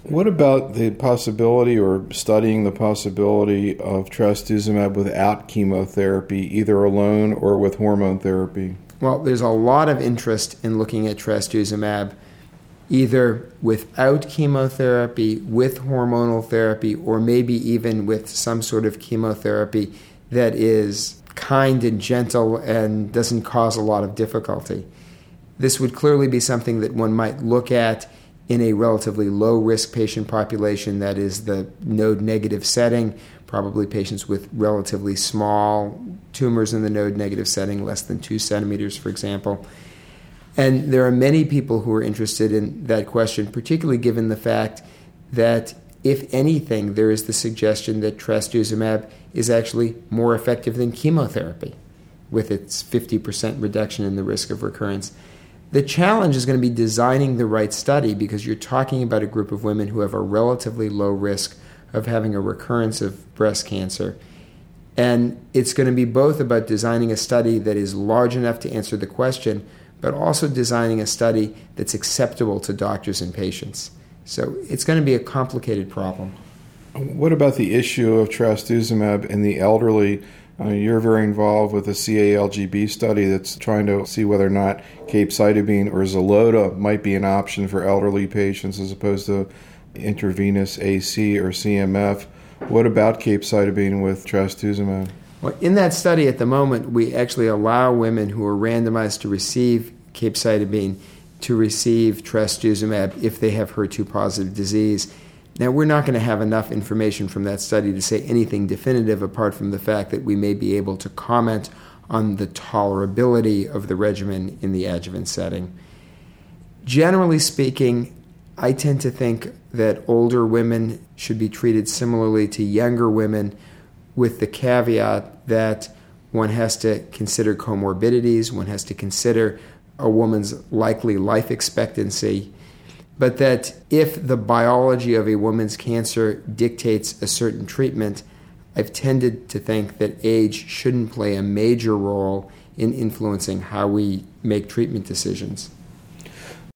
What about the possibility or studying the possibility of trastuzumab without chemotherapy, either alone or with hormone therapy? Well, there's a lot of interest in looking at trastuzumab either without chemotherapy, with hormonal therapy, or maybe even with some sort of chemotherapy that is kind and gentle and doesn't cause a lot of difficulty. This would clearly be something that one might look at in a relatively low-risk patient population, that is the node-negative setting, probably patients with relatively small tumors in the node-negative setting, less than 2 centimeters, for example. And there are many people who are interested in that question, particularly given the fact that, if anything, there is the suggestion that trastuzumab is actually more effective than chemotherapy, with its 50% reduction in the risk of recurrence. The challenge is going to be designing the right study, because you're talking about a group of women who have a relatively low risk of having a recurrence of breast cancer. And it's going to be both about designing a study that is large enough to answer the question, but also designing a study that's acceptable to doctors and patients. So it's going to be a complicated problem. What about the issue of trastuzumab in the elderly? You're very involved with the CALGB study that's trying to see whether or not capecitabine or Xeloda might be an option for elderly patients as opposed to intravenous AC or CMF. What about capecitabine with trastuzumab? Well, in that study at the moment, we actually allow women who are randomized to receive capecitabine to receive trastuzumab if they have HER2-positive disease. Now, we're not going to have enough information from that study to say anything definitive, apart from the fact that we may be able to comment on the tolerability of the regimen in the adjuvant setting. Generally speaking, I tend to think that older women should be treated similarly to younger women, with the caveat that one has to consider comorbidities, one has to consider a woman's likely life expectancy, but that if the biology of a woman's cancer dictates a certain treatment, I've tended to think that age shouldn't play a major role in influencing how we make treatment decisions.